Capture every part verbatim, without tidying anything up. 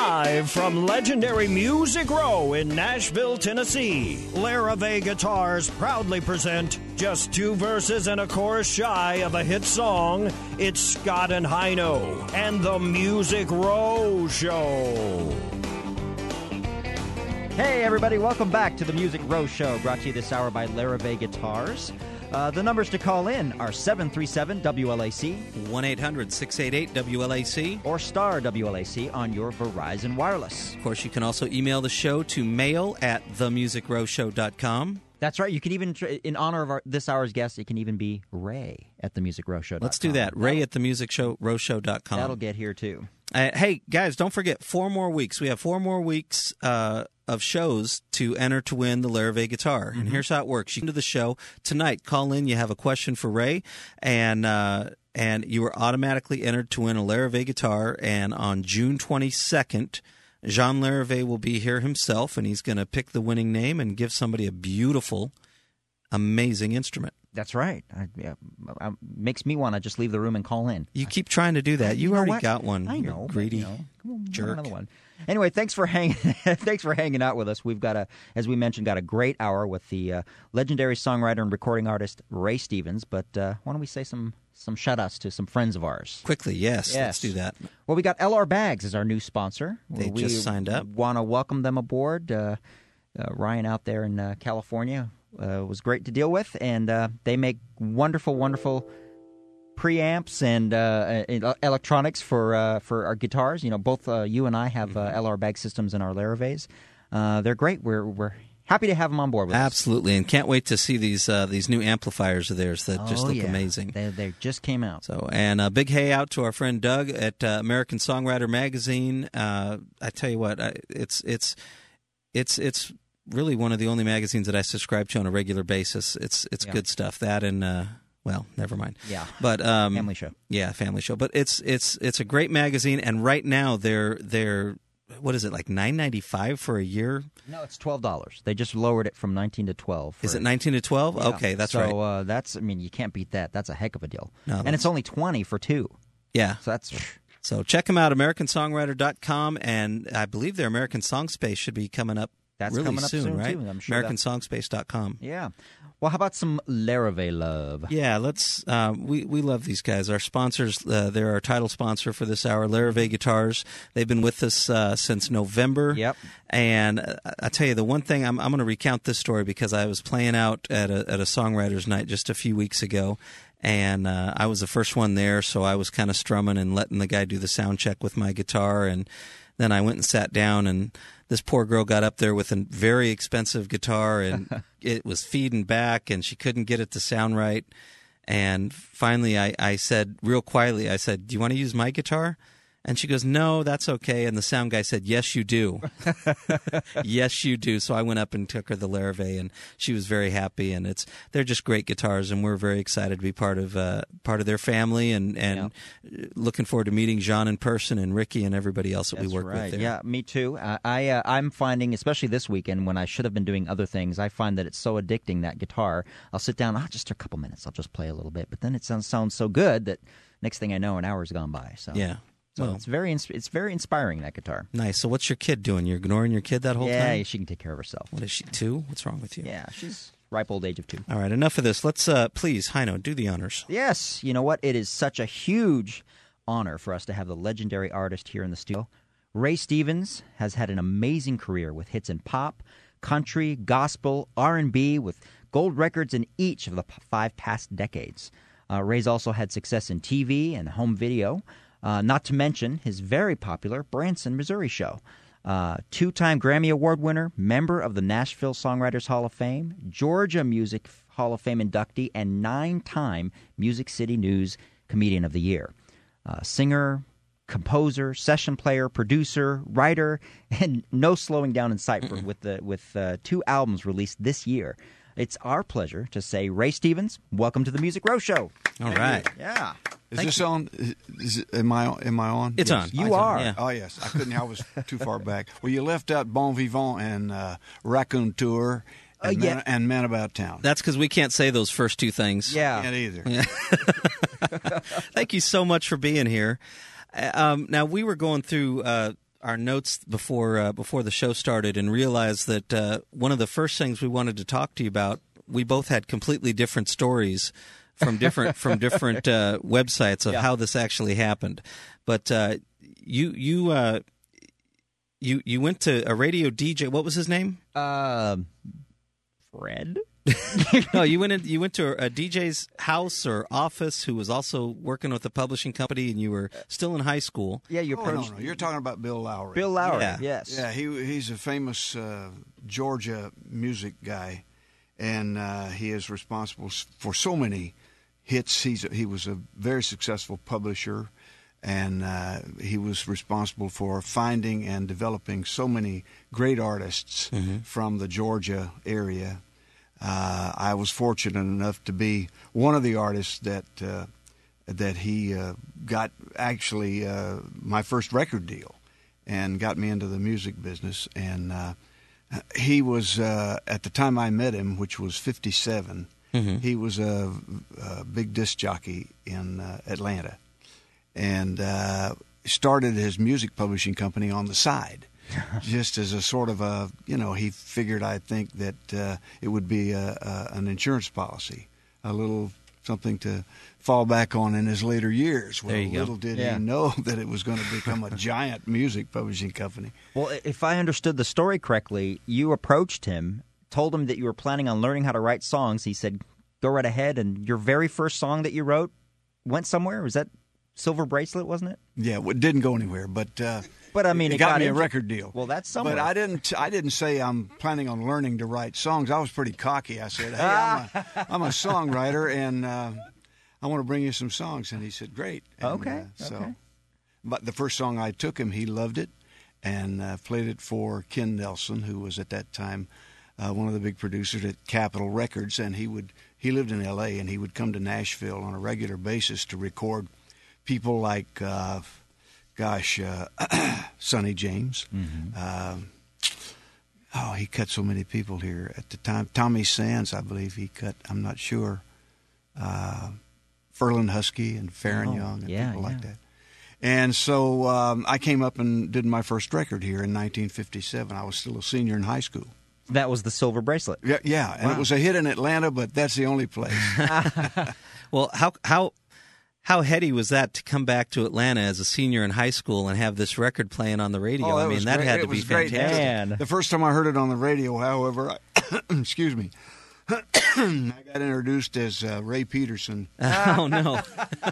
Live from legendary Music Row in Nashville, Tennessee, Larrivee Guitars proudly present just two verses and a chorus shy of a hit song. It's Scott and Hino and the Music Row Show. Hey, everybody. Welcome back to the Music Row Show, brought to you this hour by Larrivee Guitars. Uh, the numbers to call in are seven three seven W L A C, one eight hundred six eight eight W L A C, or star W L A C on your Verizon Wireless. Of course, you can also email the show to mail at the music row show dot com. That's right. You can even, in honor of our, this hour's guest, it can even be Ray at the music row show dot com. Let's do that. Ray at the music row show dot com. That'll get here, too. Uh, hey, guys, don't forget, four more weeks. We have four more weeks uh, of shows to enter to win the Larrivee guitar. Mm-hmm. And here's how it works. You come to the show tonight, call in, you have a question for Ray, and uh, and you are automatically entered to win a Larrivee guitar. And on June twenty-second, Jean Larrivee will be here himself, and he's going to pick the winning name and give somebody a beautiful, amazing instrument. That's right. I, yeah, it makes me want to just leave the room and call in. You keep trying to do that. You, you know already what? got one. I You're know. greedy You know, come on, jerk. Another one. Anyway, thanks for hanging. thanks for hanging out with us. We've got a, as we mentioned, got a great hour with the uh, legendary songwriter and recording artist Ray Stevens. But uh, why don't we say some some shout outs to some friends of ours? Quickly, yes, yes. Let's do that. Well, we got L R Bags as our new sponsor. They we just signed up. Want to welcome them aboard. Uh, uh, Ryan out there in uh, California. Uh, was great to deal with, and uh, they make wonderful, wonderful preamps and uh, electronics for uh, for our guitars. You know, both uh, you and I have uh, L R Bag systems in our Larrivees. Uh, they're great. We're we're happy to have them on board with us. Absolutely, and can't wait to see these uh, these new amplifiers of theirs that oh, just look yeah. amazing. They they just came out. So, and a big hey out to our friend Doug at uh, American Songwriter Magazine. Uh, I tell you what, I, it's it's it's it's. really one of the only magazines that I subscribe to on a regular basis. It's it's yeah. good stuff. That and uh, well, never mind. Yeah, but um, family show. Yeah, family show. But it's it's it's a great magazine. And right now they're they're what is it like nine ninety five for a year? No, it's twelve dollars. They just lowered it from nineteen to twelve. Is it nineteen to twelve? Yeah. Okay, that's so, right. So uh, that's I mean you can't beat that. That's a heck of a deal. No, and it's only twenty for two. Yeah. So that's. So check them out, American Songwriter dot com, and I believe their American Song Space should be coming up. That's really coming up soon, soon right? too, I'm sure American Song Space dot com. Yeah. Well, how about some Larrivee love? Yeah, let's. Uh, we we love these guys. Our sponsors. Uh, they're our title sponsor for this hour, Larrivee Guitars. They've been with us uh, since November. Yep. And uh, I tell you, the one thing I'm I'm going to recount this story because I was playing out at a at a songwriters night just a few weeks ago. And uh, I was the first one there, so I was kind of strumming and letting the guy do the sound check with my guitar. And then I went and sat down, and this poor girl got up there with a very expensive guitar, and it was feeding back, and she couldn't get it to sound right. And finally, I, I said, real quietly, I said, "Do you want to use my guitar?" And she goes, "No, that's okay." And the sound guy said, "Yes, you do." Yes, you do. So I went up and took her the Larrivee, and she was very happy. And it's they're just great guitars, and we're very excited to be part of uh, part of their family, and, and yeah. looking forward to meeting Jean in person and Ricky and everybody else that That's we work right. with there. Yeah, me too. Uh, I uh, I'm finding, especially this weekend when I should have been doing other things, I find that it's so addicting, that guitar. I'll sit down, oh, just a couple minutes, I'll just play a little bit, but then it sounds sounds so good that next thing I know, an hour's gone by. So yeah. So well, it's very it's very inspiring, that guitar. Nice. So what's your kid doing? You're ignoring your kid that whole yeah, time? Yeah, she can take care of herself. What is she, two? What's wrong with you? Yeah, she's ripe old age of two. All right, enough of this. Let's, uh, please, Hino, do the honors. Yes. You know what? It is such a huge honor for us to have the legendary artist here in the studio. Ray Stevens has had an amazing career with hits in pop, country, gospel, R and B, with gold records in each of the five past decades. Uh, Ray's also had success in T V and home video. Uh, not to mention his very popular Branson, Missouri show. Uh, two-time Grammy Award winner, member of the Nashville Songwriters Hall of Fame, Georgia Music Hall of Fame inductee, and nine-time Music City News Comedian of the Year. Uh, singer, composer, session player, producer, writer, and no slowing down in sight for, with the with uh, two albums released this year. It's our pleasure to say, Ray Stevens, welcome to the Music Row Show. All right. Yeah. Is Thank this you. on? Is it, am I am I on? It's yes. on. You I- are. Yeah. Oh yes, I couldn't. I was too far back. Well, you left out Bon Vivant and uh, Raccoon Tour and, Uh, yeah. Man, and Man About Town. That's because we can't say those first two things. Yeah. Can't either. Thank you so much for being here. Uh, Um, now, we were going through uh, our notes before uh, before the show started and realized that uh, one of the first things we wanted to talk to you about, we both had completely different stories from different from different uh, websites of Yeah. how this actually happened. But uh, you you uh, you you went to a radio D J. What was his name? Um, Fred? No, you went in, you went to a D J's house or office who was also working with a publishing company, and you were still in high school. Yeah, you Oh, no, approached no, you're talking about Bill Lowry. Bill Lowry. Yeah. Yes. Yeah, he he's a famous uh, Georgia music guy, and uh, he is responsible s- for so many hits. He's a, he was a very successful publisher, and uh, he was responsible for finding and developing so many great artists from the Georgia area. Uh, I was fortunate enough to be one of the artists that uh, that he uh, got actually uh, my first record deal, and got me into the music business. And uh, he was uh, at the time I met him, which was fifty-seven. He was a, a big disc jockey in uh, Atlanta, and uh, started his music publishing company on the side. Just as a sort of a, you know, he figured, I think, that uh, it would be a, a, an insurance policy, a little something to fall back on in his later years. Well, There you go. little did Yeah. he know that it was going to become a giant music publishing company. Well, if I understood the story correctly, you approached him, told him that you were planning on learning how to write songs. He said, go right ahead. And your very first song that you wrote went somewhere? Was that Silver Bracelet, wasn't it? Yeah, well, it didn't go anywhere, but uh, But, I mean, it, it got, got me a into- record deal. Well, that's somewhere. But I didn't. I didn't say I'm planning on learning to write songs. I was pretty cocky. I said, "Hey, I'm a, I'm a songwriter, and uh, I want to bring you some songs." And he said, "Great." And, Okay, uh, so, okay. but the first song I took him, he loved it, and uh, played it for Ken Nelson, who was at that time uh, one of the big producers at Capitol Records, and he would he lived in L A, and he would come to Nashville on a regular basis to record people like. Uh, Gosh, uh, Sonny James. Um, oh, he cut so many people here at the time. Tommy Sands, I believe he cut. I'm not sure. Uh, Ferlin Husky and Farron Oh, Young and yeah, people like yeah. that. And so um, I came up and did my first record here in nineteen fifty-seven. I was still a senior in high school. That was the Silver Bracelet. Yeah, yeah, and Wow. it was a hit in Atlanta, but that's the only place. Well, how how how heady was that to come back to Atlanta as a senior in high school and have this record playing on the radio? Oh, I that mean, was that great. had It to be was great. fantastic. Man. The first time I heard it on the radio, however, I, excuse me, I got introduced as uh, Ray Peterson. Oh no!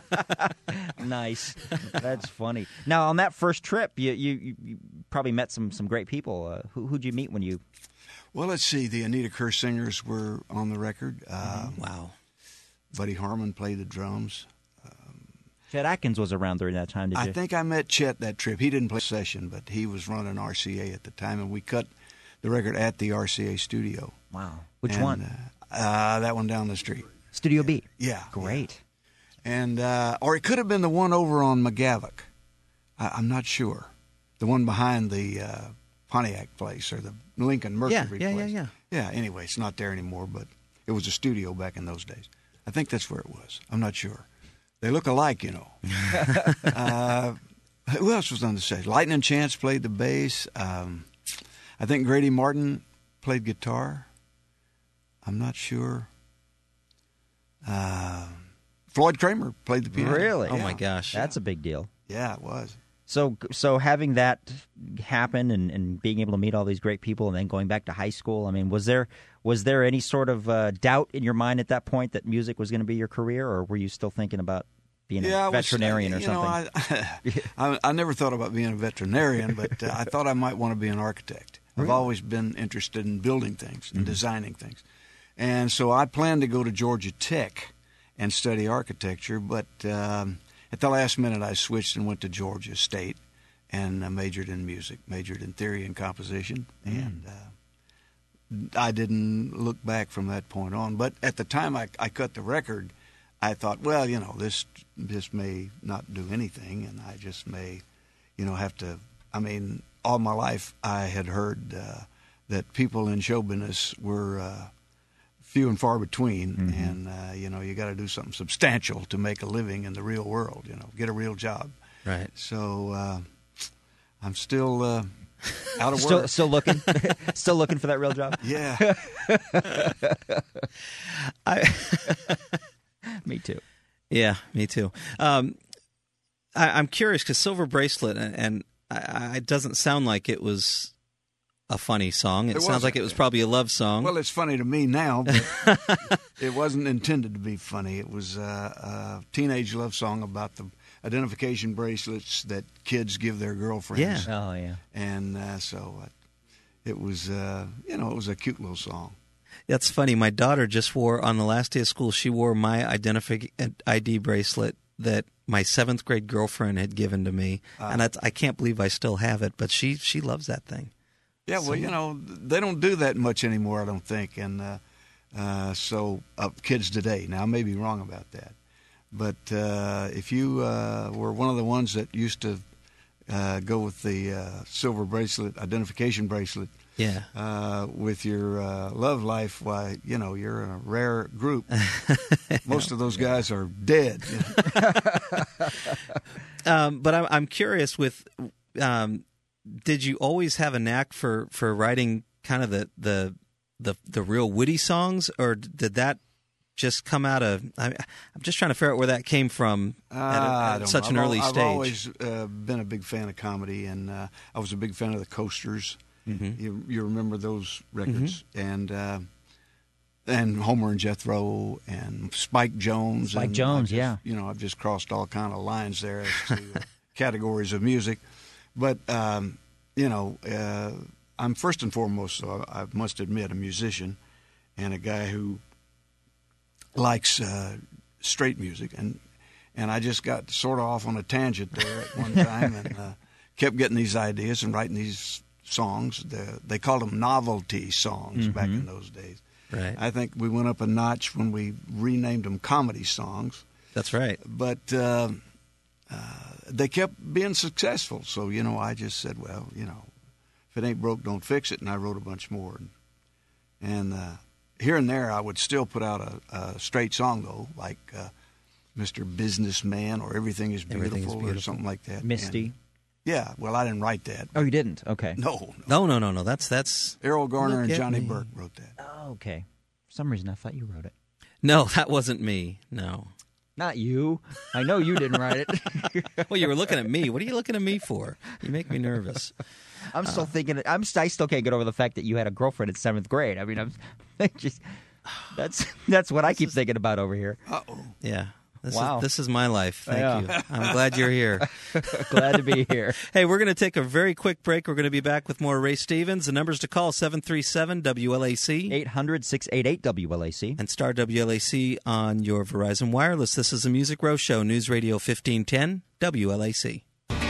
Nice. That's funny. Now, on that first trip, you you, you probably met some, some great people. Uh, who, who'd you meet when you... Well, let's see. The Anita Kerr Singers were on the record. Uh, Wow. Buddy Harmon played the drums. Chet Atkins was around during that time, did you? I think I met Chet that trip. He didn't play session, but he was running R C A at the time, and we cut the record at the R C A studio. Wow. Which And, one? Uh, uh, that one down the street. Studio B. Yeah. Great. And uh, or it could have been the one over on McGavock. I, I'm not sure. The one behind the uh, Pontiac place or the Lincoln Mercury yeah, yeah, place. yeah. Yeah. Anyway, it's not there anymore, but it was a studio back in those days. I think that's where it was. I'm not sure. They look alike, you know. uh, who else was on the stage? Lightning Chance played the bass. Um, I think Grady Martin played guitar. I'm not sure. Uh, Floyd Kramer played the piano. Really? Oh Yeah. my gosh! That's a big deal. Yeah, it was. So, so having that happen and, and being able to meet all these great people, and then going back to high school, I mean, was there was there any sort of uh, doubt in your mind at that point that music was going to be your career, or were you still thinking about being Yeah, I a was- veterinarian or you something? know, I, I, I never thought about being a veterinarian, but uh, I thought I might want to be an architect. I've always been interested in building things and designing things. And so I planned to go to Georgia Tech and study architecture, but um, at the last minute I switched and went to Georgia State and uh, majored in music, majored in theory and composition, and uh, I didn't look back from that point on. But at the time I, I cut the record, I thought, well, you know, this this may not do anything, and I just may, you know, have to. I mean, all my life I had heard uh, that people in show business were uh, few and far between, Mm-hmm. and uh, you know, you got to do something substantial to make a living in the real world. You know, get a real job. Right. So uh, I'm still uh, out of Still, work. still looking, still looking for that real job. Yeah. I, Me too. yeah, me too. Um, I, I'm curious because Silver Bracelet, and, and I, I, it doesn't sound like it was a funny song. It, It sounds like wasn't. it was probably a love song. Well, it's funny to me now, but it wasn't intended to be funny. It was uh, a teenage love song about the identification bracelets that kids give their girlfriends. Yeah. Oh yeah. And uh, so uh, it was, uh, you know, it was a cute little song. That's funny. My daughter just wore, on the last day of school, she wore my identifi- I D bracelet that my seventh grade girlfriend had given to me. Uh, and that's, I can't believe I still have it, but she, she loves that thing. Yeah, well, you know, they don't do that much anymore, I don't think. And uh, uh, so uh, kids today, now I may be wrong about that. But uh, if you uh, were one of the ones that used to uh, go with the uh, silver bracelet, identification bracelet, Yeah. uh, with your uh, love life, why, you know, you're in a rare group. Most of those guys are dead. You know? Um, but I'm, I'm curious with, um, did you always have a knack for, for writing kind of the, the, the, the real witty songs, or did that just come out of, I, I'm just trying to figure out where that came from at, a, I at don't such know. an I've al- early I've stage. always uh, been a big fan of comedy, and uh, I was a big fan of the Coasters. Mm-hmm. You, you remember those records, and uh, and Homer and Jethro, and Spike Jones. Spike and Jones, I've just, yeah. You know, I've just crossed all kind of lines there as to uh, categories of music, but um, you know, uh, I'm first and foremost, so I, I must admit, a musician, and a guy who likes uh, straight music, and and I just got sort of off on a tangent there at one time, and uh, kept getting these ideas and writing these songs. The, they called them novelty songs Mm-hmm. back in those days. Right. I think we went up a notch when we renamed them comedy songs, That's right. but uh, uh, they kept being successful. So, you know, I just said, well, you know, if it ain't broke, don't fix it, and I wrote a bunch more. And, and uh, here and there, I would still put out a, a straight song, though, like uh, Mister Businessman or Everything is Beautiful, Everything is or Beautiful. something like that. Misty. And, yeah, well, I didn't write that. Oh, you didn't? Okay. No, No, no. no, no, no. That's, that's, Errol Garner Look and at Johnny me. Burke wrote that. Oh, okay. For some reason, I thought you wrote it. no, that wasn't me. No. Not you. I know you didn't write it. Well, you were looking at me. What are you looking at me for? You make me nervous. I'm still thinking. I'm. I still can't get over the fact that you had a girlfriend in seventh grade. I mean, I'm just. That's that's what I keep thinking about over here. Uh-oh. Yeah. This Wow. is this is my life. Thank Yeah. you. I'm glad you're here. Glad to be here. Hey, we're going to take a very quick break. We're going to be back with more Ray Stevens. The numbers to call, seven three seven W L A C. eight hundred, six eight eight, W L A C. And star W L A C on your Verizon Wireless. This is the Music Row Show, News Radio fifteen ten, W L A C.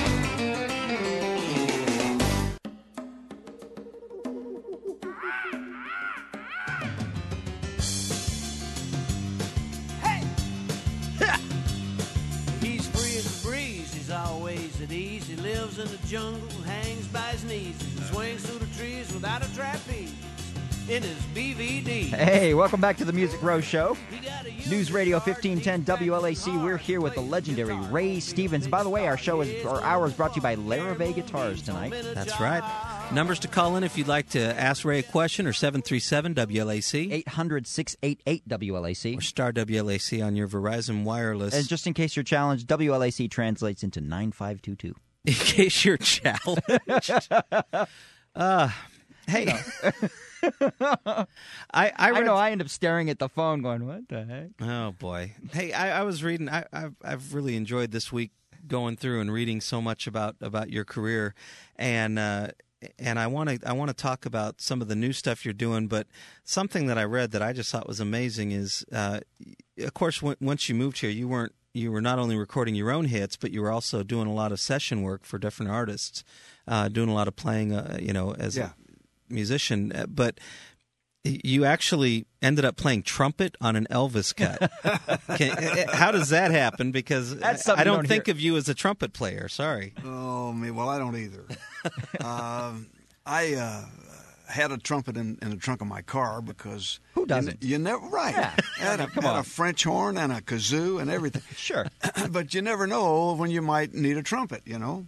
He's free as a breeze, he's always at ease. He lives in the jungle, hangs by his knees, and swings through the trees without a trapeze in his B V D. Hey, welcome back to the Music Row Show. He got a News Radio fifteen ten W L A C. We're here with the legendary Ray Stevens. By the way, our show is our hour is brought to you by Larrivee Guitars tonight. That's right. Numbers to call in if you'd like to ask Ray a question are seven three seven W L A C eight hundred, six eight eight, W L A C. or star W L A C on your Verizon Wireless. And just in case you're challenged, W L A C translates into nine five two two. in case you're challenged. uh, hey. I, I, I read, know I end up staring at the phone going, what the heck? Oh, boy. Hey, I, I was reading. I, I've, I've really enjoyed this week going through and reading so much about, about your career. And uh, and I want to I want to talk about some of the new stuff you're doing. But something that I read that I just thought was amazing is, uh, of course, w- once you moved here, you weren't you were not only recording your own hits, but you were also doing a lot of session work for different artists, uh, doing a lot of playing, uh, you know, as Yeah. a musician. Uh, But you actually ended up playing trumpet on an Elvis cut. Can, how does that happen? Because That's I, something I you don't don't think hear. of you as a trumpet player. Sorry. Oh, me. Well, I don't either. um, I uh, had a trumpet in, in the trunk of my car because Who doesn't? You, you never right. Yeah. Had, a, Come had on. a French horn and a kazoo and everything. Sure. But you never know when you might need a trumpet, you know.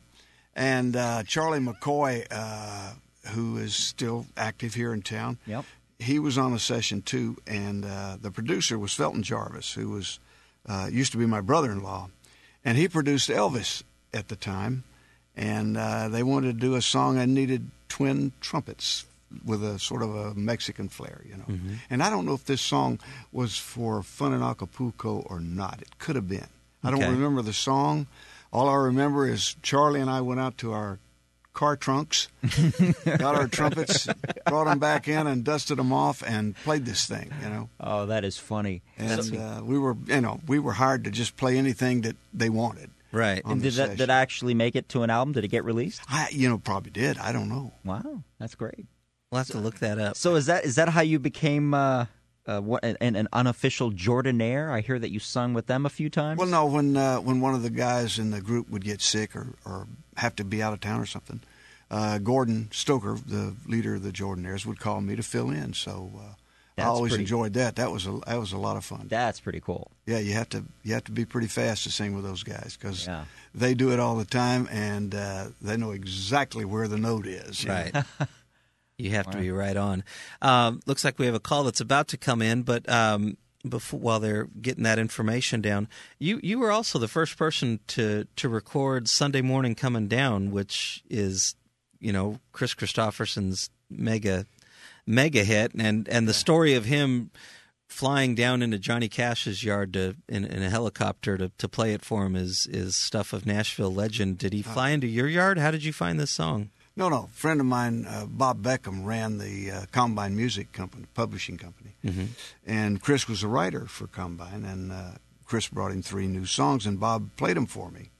And uh, Charlie McCoy, uh, who is still active here in town, Yep. he was on a session too. And uh, the producer was Felton Jarvis, who was uh, used to be my brother-in-law, and he produced Elvis at the time. And uh, they wanted to do a song that needed twin trumpets with a sort of a Mexican flair, you know. Mm-hmm. And I don't know if this song was for Fun in Acapulco or not. It could have been. I don't Okay. remember the song. All I remember is Charlie and I went out to our car trunks, got our trumpets, brought them back in and dusted them off and played this thing, you know. Oh, that is funny. And uh, we were, you know, we were hired to just play anything that they wanted. Right. on And the did that session. did actually make it to an album? Did it get released? I, you know, probably did. I don't know. Wow, that's great. We'll have to look that up. So is that is that how you became uh, uh, what, an, an unofficial Jordanaire? I hear that you sung with them a few times. Well, no, when uh, when one of the guys in the group would get sick or, or have to be out of town or something, uh, Gordon Stoker, the leader of the Jordanaires, would call me to fill in. So uh, I That's always pretty- enjoyed that. That was a that was a lot of fun. That's pretty cool. Yeah, you have to you have to be pretty fast to sing with those guys because Yeah. they do it all the time and uh, they know exactly where the note is. you know. Right. You have to be right on. Um, looks like we have a call that's about to come in, but um, before while they're getting that information down, you you were also the first person to to record Sunday Morning Coming Down, which is, you know, Chris Christopherson's mega mega hit, and and the story of him flying down into Johnny Cash's yard to in, in a helicopter to, to play it for him is is stuff of Nashville legend. Did he fly into your yard? How did you find this song? No, no. A friend of mine, uh, Bob Beckham, ran the uh, Combine Music Company, publishing company. Mm-hmm. And Chris was a writer for Combine, and uh, Chris brought him three new songs, and Bob played them for me.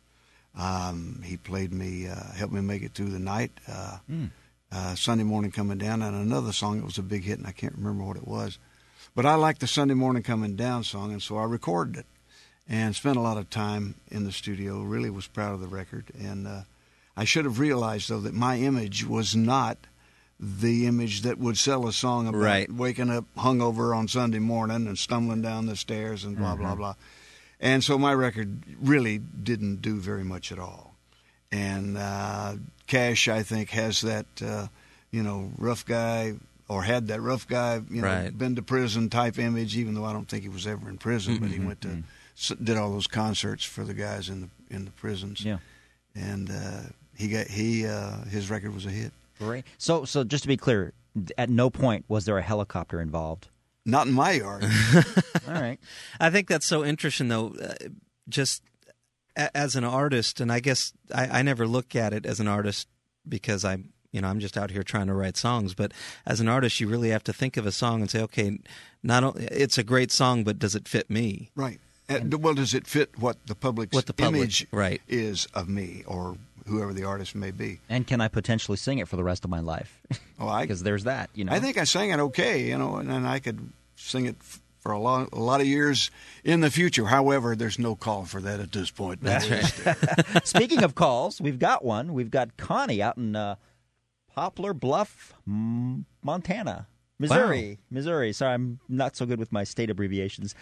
Um, he played me, uh, helped me make it through the night, uh, Mm. uh, Sunday Morning Coming Down, and another song that was a big hit, and I can't remember what it was. But I liked the Sunday Morning Coming Down song, and so I recorded it and spent a lot of time in the studio, really was proud of the record. And uh, I should have realized, though, that my image was not the image that would sell a song about Right. waking up hungover on Sunday morning and stumbling down the stairs and blah, blah, blah. And so my record really didn't do very much at all. And uh, Cash, I think, has that, uh, you know, rough guy, or had that rough guy, you know, Right. been to prison type image, even though I don't think he was ever in prison, but he went to, s did all those concerts for the guys in the in the prisons. Yeah. And uh, he got, he, uh, his record was a hit. Great. So so just to be clear, at no point was there a helicopter involved. Not in my yard. All right. I think that's so interesting, though, uh, just a- as an artist, and I guess I, I never look at it as an artist because I'm, you know, I'm just out here trying to write songs. But as an artist, you really have to think of a song and say, okay, not only, it's a great song, but does it fit me? Right. And, well, does it fit what the public's What the public- image right. is of me or whoever the artist may be? And can I potentially sing it for the rest of my life? Oh, I, Because there's that, you know. I think I sang it okay, you know, and, and I could sing it f- for a lot, a lot of years in the future. However, there's no call for that at this point. That's right. Speaking of calls, we've got one. We've got Connie out in uh, Poplar Bluff, M- Montana. Missouri. Missouri. Sorry, I'm not so good with my state abbreviations.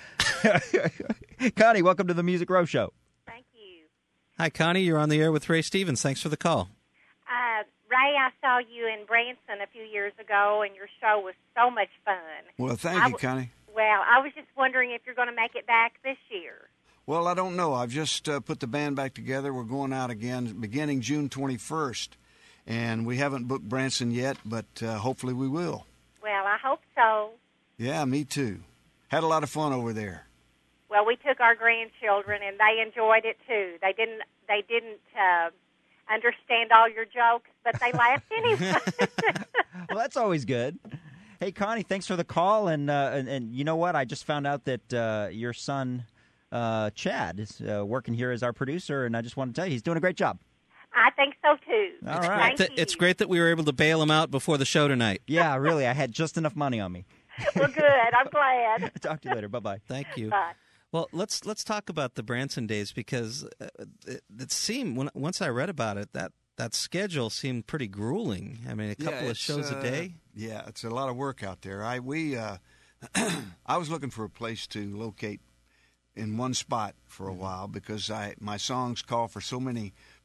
Connie, welcome to the Music Row Show. Thank you. Hi, Connie. You're on the air with Ray Stevens. Thanks for the call. Uh, Ray, I saw you in Branson a few years ago, and your show was so much fun. Well, thank I you, w- Connie. Well, I was just wondering if you're going to make it back this year. Well, I don't know. I've just uh, put the band back together. We're going out again beginning June twenty-first, and we haven't booked Branson yet, but uh, hopefully we will. Well, I hope so. Yeah, me too. Had a lot of fun over there. Well, we took our grandchildren, and they enjoyed it too. They didn't. They didn't uh, understand all your jokes, but they laughed anyway. Well, that's always good. Hey, Connie, thanks for the call. And uh, and, and you know what? I just found out that uh, your son, uh, Chad, is uh, working here as our producer, and I just want to tell you he's doing a great job. I think so too. All right. Thank It's you. great that we were able to bail him out before the show tonight. Yeah, really. I had just enough money on me. Well, good. I'm glad. Talk to you later. Bye-bye. Thank you. Bye. Well, let's let's talk about the Branson days because uh, it, it seemed when once I read about it that that schedule seemed pretty grueling. I mean, a couple of it's, shows uh, a day. Yeah, it's a lot of work out there. I we uh, I was looking for a place to locate in one spot for a while because I my songs call for so many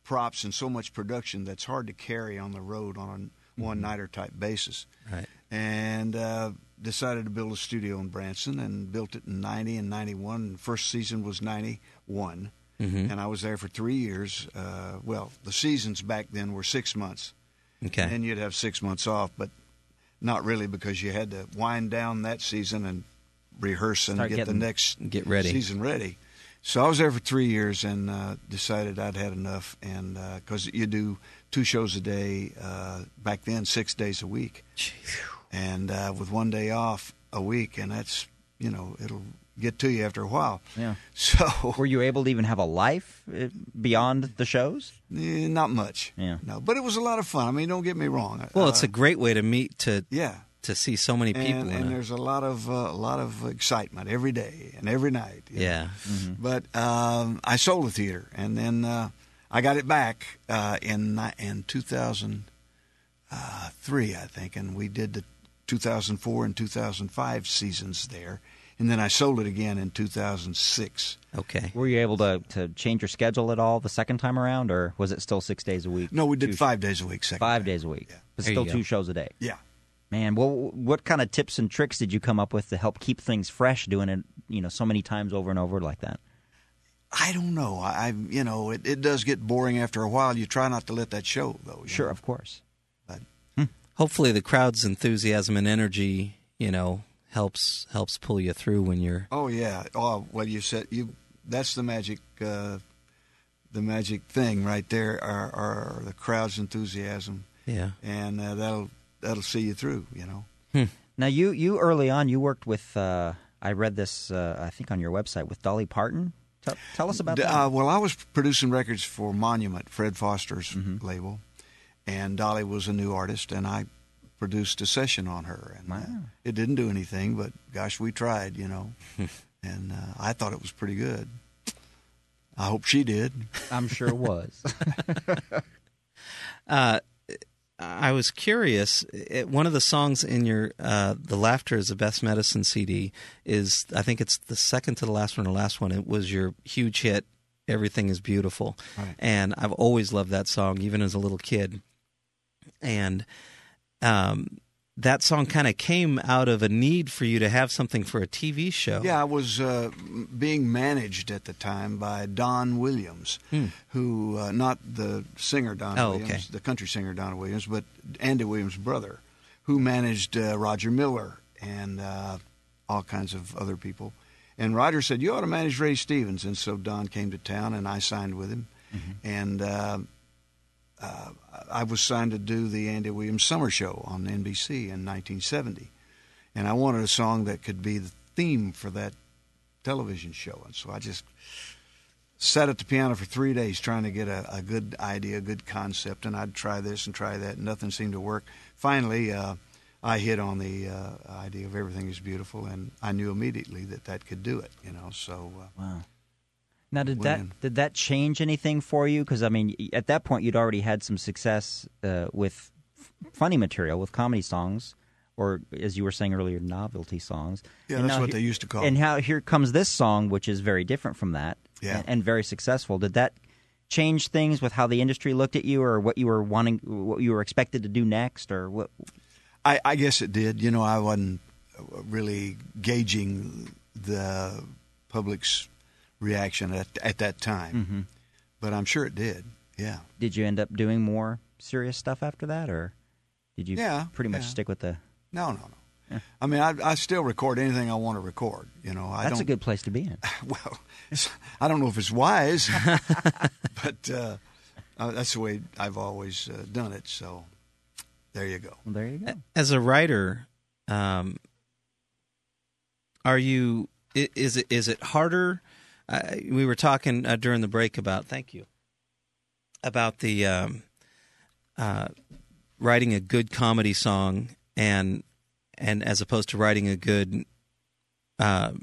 props and so much production that's hard to carry on the road on a Mm-hmm. one-nighter type basis. Right. And uh, decided to build a studio in Branson, and built it in ninety and ninety-one. And first season was ninety-one, Mm-hmm. and I was there for three years. Uh, well, the seasons back then were six months. Okay. And then you'd have six months off, but not really, because you had to wind down that season and rehearse and Start get getting- the next Get ready. season ready. So I was there for three years and uh, decided I'd had enough, and because you do two shows a day, uh, back then six days a week, and uh, with one day off a week, and that's, you know, it'll get to you after a while. Yeah. So Were you able to even have a life uh, beyond the shows? eh, not much. Yeah. No, but it was a lot of fun. I mean, don't get me wrong. Well, Uh, it's a great way to meet to yeah. to see so many people. And, in and a- there's a lot of uh, a lot of excitement every day and every night. you know. yeah. But um, I sold the theater, and then uh, I got it back uh, in ni- in two thousand three, I think, and we did the two thousand four and two thousand five seasons there, and then I sold it again in two thousand six. Okay. Were you able to, to change your schedule at all the second time around, or was it still six days a week? No, we did Two- five days a week. Second Five time. days a week. Yeah. But There still you two go. shows a day. Yeah. Man, well, what kind of tips and tricks did you come up with to help keep things fresh, doing it, you know, so many times over and over like that? I don't know. I, I you know, it, it does get boring after a while. You try not to let that show, though. you Sure, know. of course. But Hopefully, the crowd's enthusiasm and energy, you know, helps helps pull you through when you're. oh yeah. Oh well, you said you. That's the magic. Uh, the magic thing right there are, are the crowd's enthusiasm, Yeah. and uh, that'll that'll see you through. You know. Now, you, you early on, you worked with, uh, I read this, uh, I think, on your website, with Dolly Parton. Tell, tell us about D- that. Uh, well, I was producing records for Monument, Fred Foster's Mm-hmm. label, and Dolly was a new artist, and I produced a session on her. And uh, Wow. it didn't do anything, but gosh, we tried, you know, and uh, I thought it was pretty good. I hope she did. I'm sure it was. Uh, I was curious. It, one of the songs in your uh, "The Laughter Is the Best Medicine" C D is, I think it's the second to the last one or last one. It was your huge hit, "Everything Is Beautiful," Right. and I've always loved that song, even as a little kid. And um, that song kind of came out of a need for you to have something for a T V show. Yeah, I was uh, m- being managed at the time by Don Williams, who, uh, not the singer Don Oh, Williams, okay. the country singer Don Williams, but Andy Williams' brother, who managed uh, Roger Miller and uh, all kinds of other people. And Roger said, you ought to manage Ray Stevens. And so Don came to town, and I signed with him. And uh, uh, I was signed to do the Andy Williams Summer Show on N B C in nineteen seventy. And I wanted a song that could be the theme for that television show. And so I just sat at the piano for three days trying to get a, a good idea, a good concept. And I'd try this and try that, and nothing seemed to work. Finally, uh, I hit on the uh, idea of Everything Is Beautiful, and I knew immediately that that could do it, you know. So uh, Wow. Now, did Went that in. did that change anything for you? Because I mean, at that point, you'd already had some success uh, with f- funny material, with comedy songs, or as you were saying earlier, novelty songs. Yeah, And that's now what he- they used to call And it. how here comes this song, which is very different from that, Yeah. and, and very successful. Did that change things with how the industry looked at you, or what you were wanting, what you were expected to do next, or what? I, I guess it did. You know, I wasn't really gauging the public's reaction at, at that time, Mm-hmm. but I'm sure it did. Yeah. Did you end up doing more serious stuff after that, or did you Yeah, pretty much yeah. stick with the? No, no, no. I mean, I, I still record anything I want to record. You know, I That's don't. a good place to be in. Well, it's- I don't know if it's wise, but uh, uh, that's the way I've always uh, done it. So there you go. Well, there you go. As a writer, um, are you? i- Is it is it harder? Uh, we were talking uh, during the break about. Thank you. About the um, uh, writing a good comedy song and and as opposed to writing a good uh,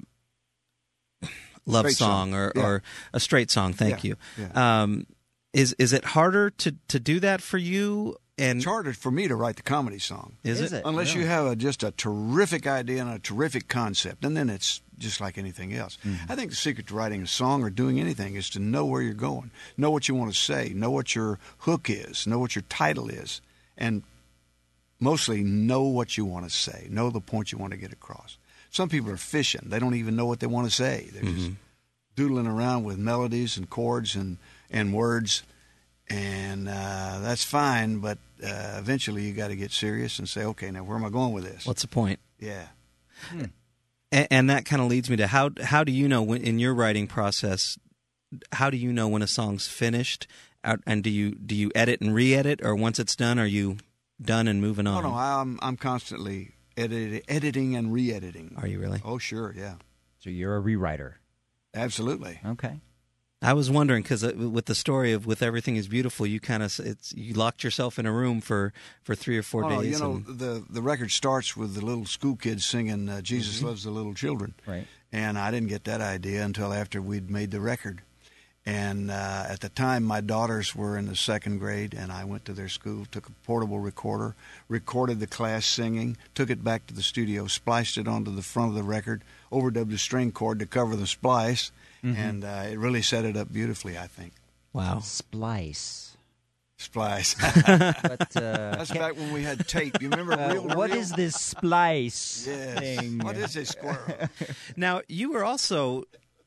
love Straight song, song. or, Yeah. or a straight song. Thank Yeah, you. yeah. Um, is is it harder to, to do that for you? And It's harder for me to write the comedy song. is, Is it? it? Unless Really? you have a, just a terrific idea and a terrific concept, and then it's just like anything else. Mm-hmm. I think the secret to writing a song or doing anything is to know where you're going, know what you want to say, know what your hook is, know what your title is, and mostly know what you want to say, know the point you want to get across. Some people are fishing. They don't even know what they want to say. They're Mm-hmm. just doodling around with melodies and chords and, and words, and uh, that's fine, but uh, eventually you got to get serious and say, okay, now where am I going with this? What's the point? Yeah. And, and that kind of leads me to how how do you know when, in your writing process? How do you know when a song's finished? Out- And do you do you edit and re-edit, or once it's done, are you done and moving Oh on? no, I'm I'm constantly edit, editing and re-editing. Are you really? Oh sure, yeah, So you're a rewriter. absolutely. Okay. I was wondering because with the story of "With Everything Is Beautiful," you kind of it's you locked yourself in a room for, for three or four Oh, no, days. you know and- the the record starts with the little school kids singing uh, "Jesus Mm-hmm. Loves the Little Children," Right. and I didn't get that idea until after we'd made the record. And uh, at the time, my daughters were in the second grade, and I went to their school, took a portable recorder, recorded the class singing, took it back to the studio, spliced it onto the front of the record, overdubbed a string chord to cover the splice, and uh, it really set it up beautifully, I think. wow. Splice. Splice. But uh, That's back when we had tape. You remember uh, reel to what reel? is this splice Yes. thing? What is a squirrel? Now you were also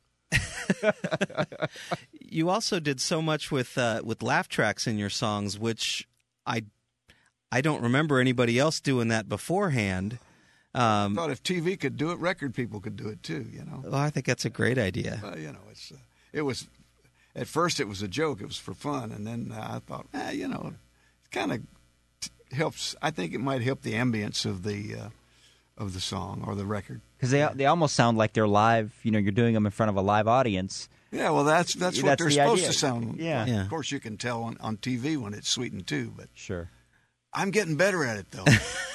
you also did so much with uh, with laugh tracks in your songs, which I I don't remember anybody else doing that beforehand. I Um, thought if T V could do it, record people could do it too. You know, well, I think that's a great idea. uh, you know, it's uh, it was at first it was a joke, it was for fun, and then uh, I thought, eh, you know, it kind of helps. I think it might help the ambience of the uh, of the song or the record. Because they they almost sound like they're live. You know, you're doing them in front of a live audience. Yeah, well, that's that's what That's they're the supposed idea. to sound. Yeah. like. Yeah. Of course, you can tell on, on T V when it's sweetened too, but Sure. I'm getting better at it though.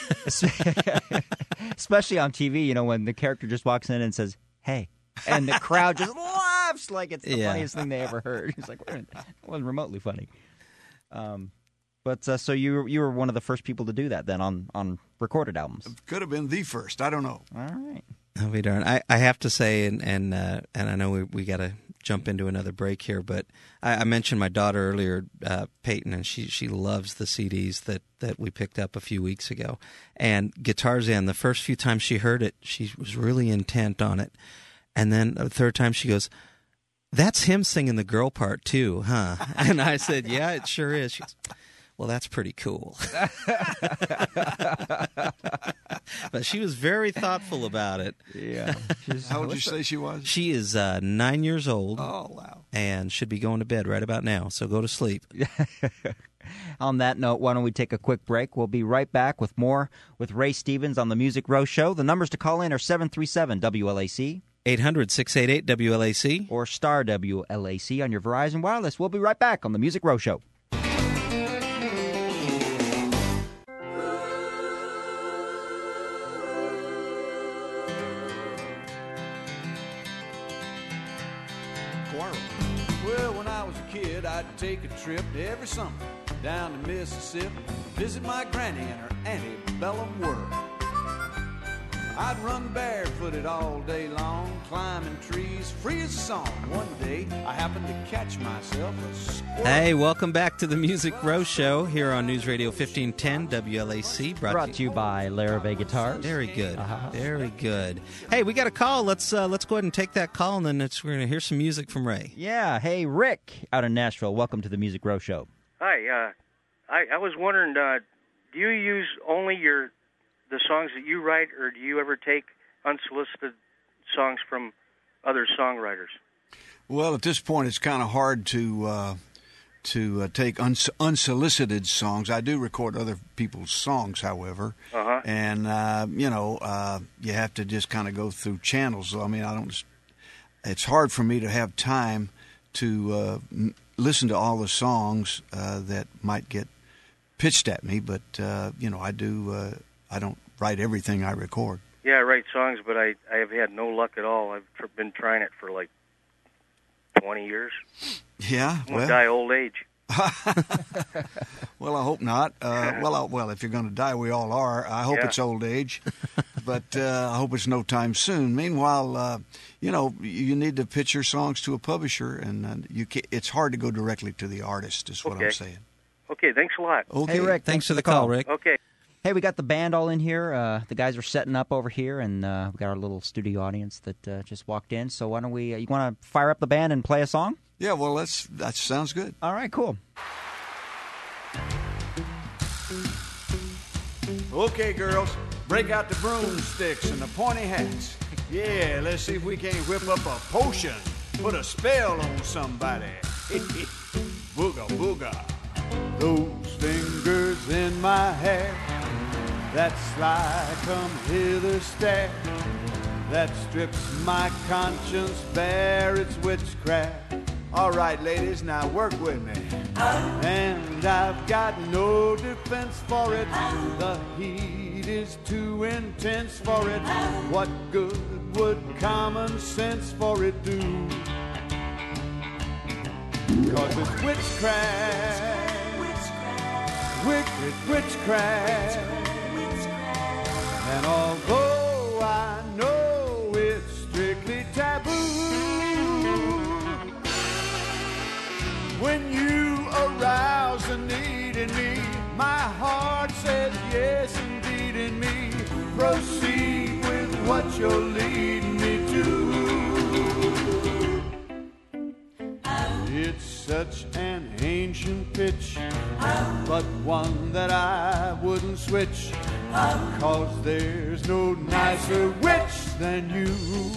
Especially on T V, you know, when the character just walks in and says, "Hey," and the crowd just laughs like it's the Yeah. funniest thing they ever heard. It's like, it wasn't remotely funny. Um, but uh, so you were- you were one of the first people to do that then on, on recorded albums. Could have been the first. I don't know. All right. I'll be darned. I, I have to say, and and uh, and I know we we got to jump into another break here, but I, I mentioned my daughter earlier, uh, Peyton, and she she loves the C Ds that, that we picked up a few weeks ago. And Guitarzan, the first few times she heard it, she was really intent on it, and then the third time she goes, "That's him singing the girl part too, huh?" And I said, "Yeah, it sure is." She goes, "Well, that's pretty cool." But she was very thoughtful about it. Yeah. How old did you say she was? She is uh, nine years old Oh wow. and should be going to bed right about now. So go to sleep. On that note, why don't we take a quick break? We'll be right back with more with Ray Stevens on the Music Row Show. The numbers to call in are seven three seven W L A C eight hundred, six eight eight, W L A C. or star W L A C on your Verizon Wireless. We'll be right back on the Music Row Show. Well, when I was a kid, I'd take a trip every summer down to Mississippi, visit my granny and her antebellum world. I'd run barefooted all day long, climbing trees, free as a song. One day, I happened to catch myself a squirrel. Hey, welcome back to the Music Row Show here on News Radio fifteen ten W L A C. Brought to you by Larrivee Guitars. Very good. Uh-huh. Very good. Hey, we got a call. Let's uh, let's go ahead and take that call, and then it's, we're going to hear some music from Ray. Yeah. Hey, Rick out of Nashville. Welcome to the Music Row Show. Hi, uh, I, I was wondering, uh, do you use only your the songs that you write, or do you ever take unsolicited songs from other songwriters? Well, at this point, it's kind of hard to uh, to uh, take uns- unsolicited songs. I do record other people's songs, however, Uh-huh. and uh, you know, uh, you have to just kind of go through channels. I mean, I don't. It's hard for me to have time to uh, n- listen to all the songs uh, that might get pitched at me, but uh, you know, I do. Uh, I don't write everything I record. Yeah, I write songs, but I, I have had no luck at all. I've tr- been trying it for like twenty years. Yeah, I'm going well, to die old age. Well, I hope not. Uh, well, I, well, if you're going to die, we all are. I hope Yeah. it's old age, but uh, I hope it's no time soon. Meanwhile, uh, you know, you need to pitch your songs to a publisher, and uh, you can, it's hard to go directly to the artist, is what Okay. I'm saying. Okay, thanks a lot. Okay. Hey, Rick. Thanks for the call, Rick. Okay. Hey, we got the band all in here. Uh, the guys are setting up over here, and uh, we got our little studio audience that uh, just walked in. So why don't we? Uh, you want to fire up the band and play a song? Yeah, well, that's that sounds good. All right, cool. Okay, girls, break out the broomsticks and the pointy hats. Yeah, let's see if we can't whip up a potion, put a spell on somebody. Booga, booga. Those fingers in my hair, that sly come hither stare, that strips my conscience bare, it's witchcraft. All right, ladies, now work with me. And I've got no defense for it. The heat is too intense for it. What good would common sense for it do? 'Cause it's witchcraft. Wicked witchcraft. And although I know it's strictly taboo, when you arouse the need in me, my heart says yes indeed in me. Proceed with what you're leading me to. It's such an ancient pitch, but one that I wouldn't switch, 'cause there's no nicer witch than you.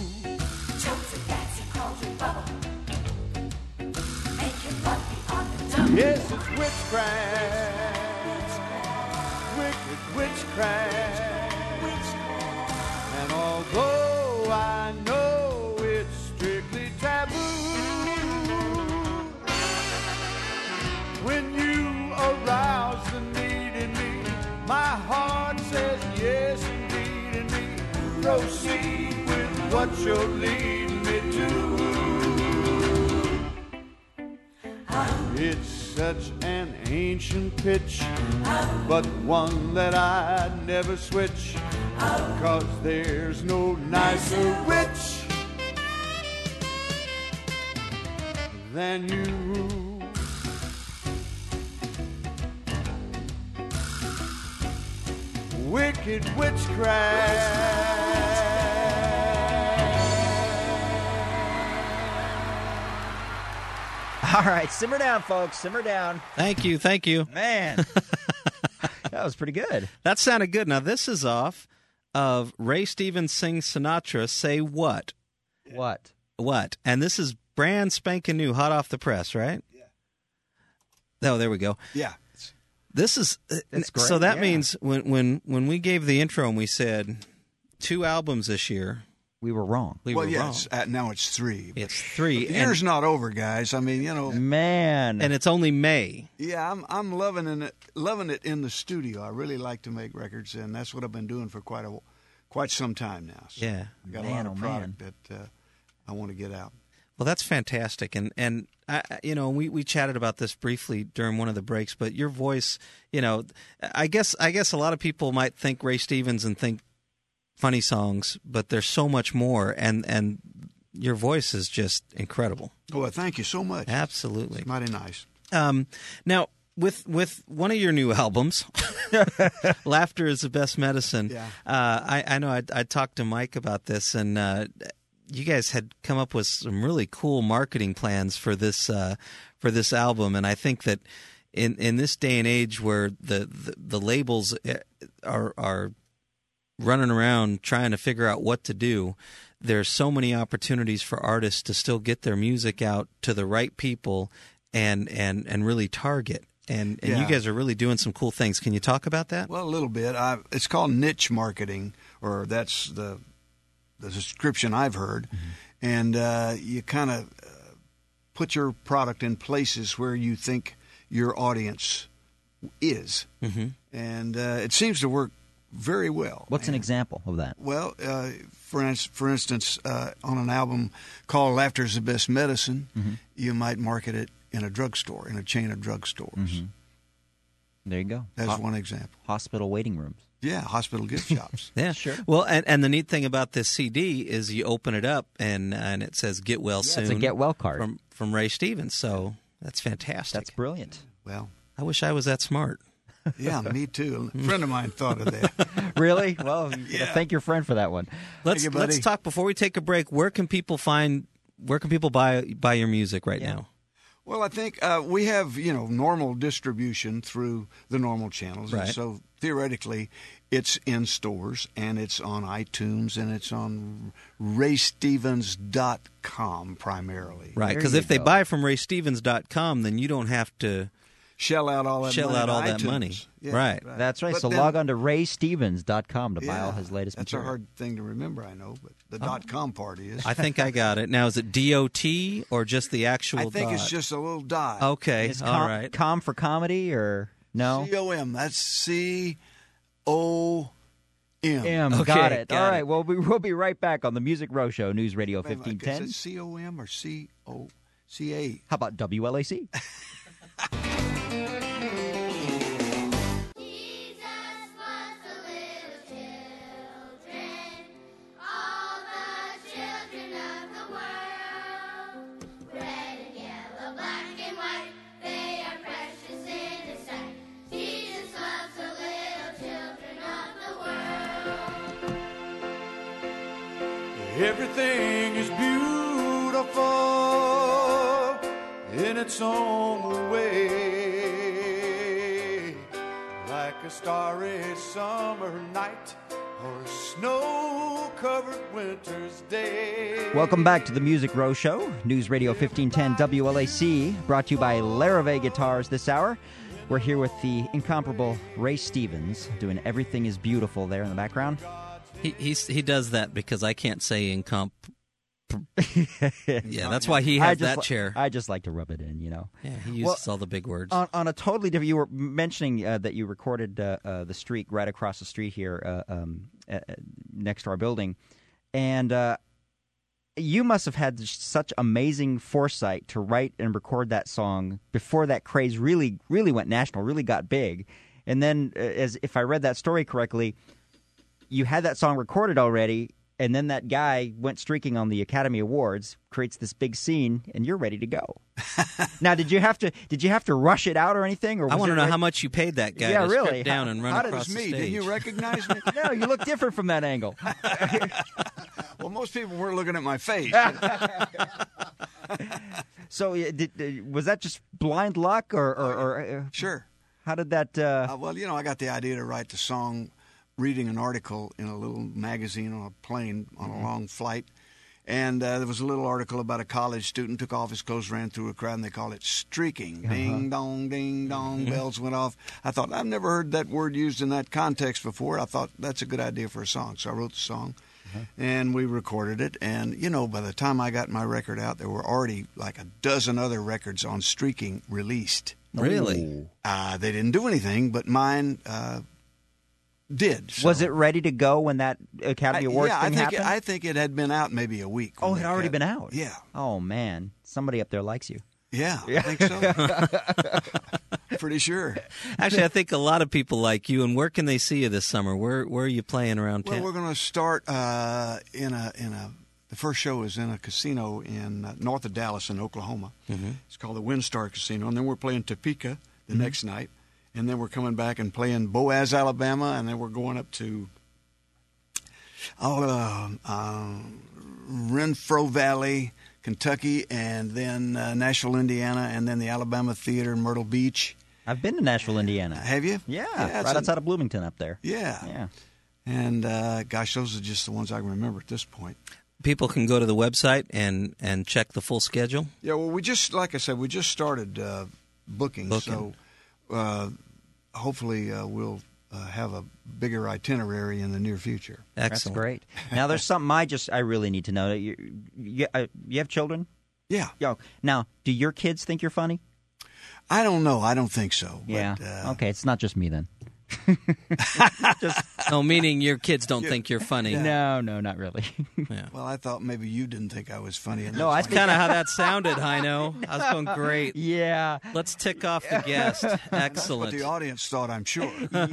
Yes, it's witchcraft, wicked witchcraft. And although I know it's strictly taboo, when you arouse the need in me, my heart says yes indeed in me. Proceed with what you're leading me to. It's such an ancient pitch, but one that I'd never switch, 'cause there's no nicer witch than you. Wicked witchcraft. All right, simmer down, folks. Simmer down. Thank you, thank you. Man, that was pretty good. That sounded good. Now, this is off of Ray Stevens Sings Sinatra, Say What? What? What? And this is brand spanking new, hot off the press, right? Yeah. Oh, there we go. Yeah. This is That's great, so that yeah. means when, when, when we gave the intro and we said two albums this year, We were wrong. we well, were yes. wrong. Uh, now it's three. It's three. The and, year's not over, guys. I mean, you know. Man. and it's only May. Yeah, I'm I'm loving it loving it in the studio. I really like to make records, and that's what I've been doing for quite a quite some time now. So Yeah. I got Man, a lot oh, of product that uh, I want to get out. Well, that's fantastic, and and I, you know we, we chatted about this briefly during one of the breaks. But your voice, you know, I guess I guess a lot of people might think Ray Stevens and think funny songs, but there's so much more, and and your voice is just incredible. Oh, well, thank you so much. Absolutely. It's mighty nice. Um, now with with one of your new albums, "Laughter is the Best Medicine." Yeah. Uh, I I know I I talked to Mike about this, and uh, you guys had come up with some really cool marketing plans for this uh, for this album, and I think that in in this day and age where the the, the labels are are running around trying to figure out what to do, there's so many opportunities for artists to still get their music out to the right people and and and really target. And and you Yeah. guys are really doing some cool things. Can you talk about that? Well, a little bit. I, it's called niche marketing, or that's the the description I've heard. Mm-hmm. And uh, you kind of uh, put your product in places where you think your audience is, Mm-hmm. and uh, it seems to work very well. What's an And- example of that? Well, uh, for ins- for instance, uh, on an album called "Laughter is the Best Medicine," Mm-hmm. you might market it in a drugstore, in a chain of drugstores. Mm-hmm. There you go. That's Ho- one example. Hospital waiting rooms. Yeah, hospital gift shops. Yeah, sure. Well, and, and the neat thing about this C D is you open it up and and it says "Get Well Yeah, Soon." it's a get well card from from Ray Stevens. So that's fantastic. That's brilliant. Well, I wish I was that smart. yeah, me too. A friend of mine thought of that. Really? Well, you Yeah. gotta thank your friend for that one. Let's you, let's buddy. talk before we take a break. Where can people find? Where can people buy buy your music right Yeah. now? Well, I think uh, we have, you know, normal distribution through the normal channels. Right. And so theoretically, it's in stores and it's on iTunes and it's on ray stevens dot com primarily. Right, There because you if they go. buy from ray stevens dot com, then you don't have to Shell out all that shell money out to all that iTunes. money. Yeah, Right. That's right. But so then- log on to ray stevens dot com to buy Yeah, all his latest That's material. a hard thing to remember, I know, but the dot com part is. I think I got it. Now, is it D O T or just the actual I think dot? it's just a little dot. Okay, Is all com, right. com for comedy or no? C O M. That's C O M. M. Okay, got it. got All it. right. Well, we, we'll be right back on the Music Row Show, News Radio Wait a minute, fifteen ten. Is it C O M or C O C A? How about W L A C? Jesus was the little children, all the children of the world. Red and yellow, black and white, they are precious in His sight. Jesus loves the little children of the world. Everything is beautiful in its own way, like a starry summer night or a snow-covered winter's day. Welcome back to the Music Row Show, News Radio fifteen ten W L A C, brought to you by Larrivee Guitars this hour. We're here with the incomparable Ray Stevens, doing Everything is Beautiful there in the background. He he's, he does that because I can't say incomp. Yeah, that's why he I has just that li- chair. I just like to rub it in, you know. Yeah, he uses all the big words. On, on a totally different, you were mentioning uh, that you recorded uh, uh, the streak right across the street here, uh, um, uh, uh, next to our building, and uh, you must have had such amazing foresight to write and record that song before that craze really, really went national, really got big, and then, uh, as if I read that story correctly, you had that song recorded already. And then that guy went streaking on the Academy Awards, creates this big scene, and you're ready to go. Now, did you have to did you have to rush it out or anything? Or I was want to it know like- how much you paid that guy Yeah, to really. strip down How- and run how did across It's the me. stage. Didn't you recognize me? No, you look different from that angle. Well, most people were looking at my face. So, uh, did, uh, was that just blind luck, or, or, or uh, Sure. how did that? Uh, Uh, well, you know, I got the idea to write the song reading an article in a little magazine on a plane on a long flight. And uh, there was a little article about a college student took off his clothes, ran through a crowd, and they call it streaking. Ding, dong, ding, dong, bells went off. I thought, I've never heard that word used in that context before. I thought, that's a good idea for a song. So I wrote the song, and we recorded it. And, you know, by the time I got my record out, there were already like a dozen other records on streaking released. Really? Uh, they didn't do anything, but mine uh, did. So. was it ready to go when that Academy I- Awards yeah, thing I think happened? It, I think it had been out maybe a week. oh, when it had they already cut- been out. Yeah, Oh man, somebody up there likes you. yeah, I think so. Pretty sure. Actually, I think a lot of people like you. And where can they see you this summer? Where Where are you playing around Well, town? we're going to start uh, in a in a. The first show is in a casino in uh, north of Dallas in Oklahoma. Mm-hmm. It's called the Windstar Casino, and then we're playing Topeka the next night, and then we're coming back and playing Boaz, Alabama, and then we're going up to oh, uh, um, Renfro Valley, Kentucky, and then uh, Nashville, Indiana, and then the Alabama Theater in Myrtle Beach. I've been to Nashville, Indiana. Have you? Yeah, it's right a- outside of Bloomington up there. Yeah. Yeah. And uh, gosh, those are just the ones I can remember at this point. People can go to the website and, and check the full schedule. Yeah, well, we just, like I said, we just started uh, booking, Booking. so uh, hopefully uh, we'll uh, have a bigger itinerary in the near future. Excellent. That's great. Now, there's something I just I really need to know. You, you, uh, you have children? Yeah, Yo, now, do your kids think you're funny? I don't know. I don't think so. Yeah. But, uh, Okay, it's not just me then. Just Oh, meaning your kids don't think you're funny. no, no, not really. Yeah. Well, I thought maybe you didn't think I was funny. And No, that's I fine. Kind of how that sounded, Heino. I was going, great. yeah. Let's tick off the guest. What Excellent. the audience thought, I'm sure.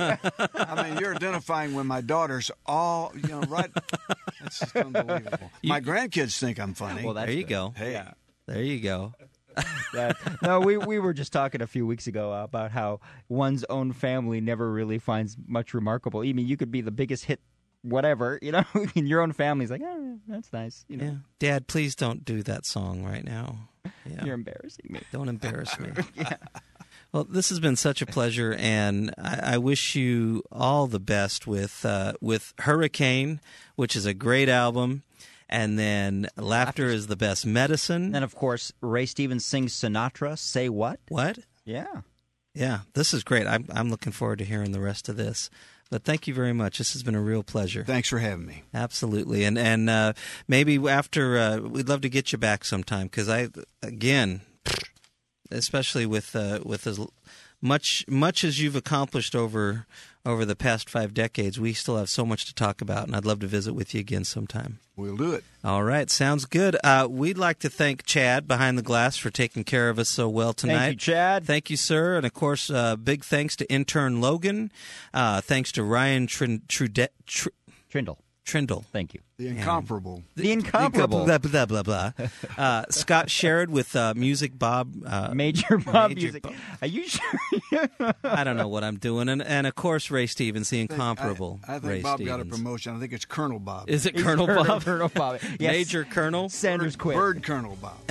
I mean, you're identifying when my daughters all, you know, right. That's just unbelievable. My grandkids think I'm funny. Well, that's There you good. go. hey, There you go. Yeah. No, we we were just talking a few weeks ago about how one's own family never really finds much remarkable. I mean, you could be the biggest hit, whatever, you know, and your own family's like, oh, that's nice. You know, Yeah. Dad, please don't do that song right now. Yeah. you're embarrassing me. Don't embarrass me. Well, this has been such a pleasure, and I, I wish you all the best with uh, with Hurricane, which is a great album, and then Laughter is the Best Medicine. And of course, Ray Stevens sings Sinatra. Say what? What? Yeah. Yeah, this is great. I'm I'm looking forward to hearing the rest of this. But thank you very much. This has been a real pleasure. thanks for having me. Absolutely, and and uh, maybe after uh, we'd love to get you back sometime because I again, especially with uh, with as much much as you've accomplished over over the past five decades, we still have so much to talk about, and I'd love to visit with you again sometime. We'll do it. All right, sounds good. Uh, we'd like to thank Chad behind the glass for taking care of us so well tonight. Thank you, Chad. Thank you, sir. And of course, uh, big thanks to intern Logan. Uh, thanks to Ryan Trin- Trude- Tr- Trindle. Trindle. Thank you. The incomparable. The incomparable. Blah, blah, blah, blah. Uh, Scott Sherrod with uh, Music Bob. Uh, Major Bob Major Music. Bob. Are you sure? I don't know what I'm doing. And, and of course, Ray Stevens, the incomparable I, I think Ray Bob Stevens. got a promotion. I think it's Colonel Bob. Is it He's Colonel Bob? Colonel Bob. Yes. Major Colonel? Sanders quit. Bird Colonel Bob.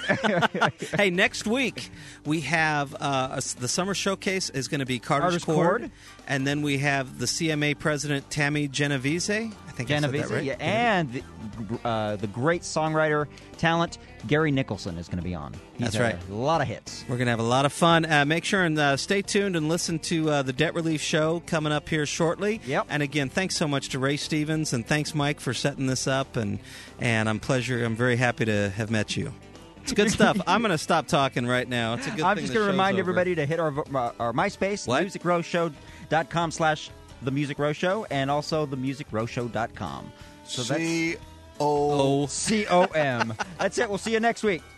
Hey, next week we have uh, a, the summer showcase is going to be Carter's, Carter's Chord, Chord. and then we have the C M A president Tammy Genovese. I think I said Genovese, that right. yeah, and the, uh, the great songwriter talent Gary Nicholson is going to be on. He's That's had right. A lot of hits. We're going to have a lot of fun. Uh, make sure and uh, stay tuned and listen to uh, the Debt Relief Show coming up here shortly. Yep. And again, thanks so much to Ray Stevens, and thanks, Mike, for setting this up. And and I'm pleasure. I'm very happy to have met you. It's good stuff. I'm going to stop talking right now. It's a good I'm thing just the going to show's remind over. everybody to hit our our, our MySpace, What? music row show dot com slash The Music Row Show, and also the music row show dot com. So that's C O Oh. C O M. That's it. We'll see you next week.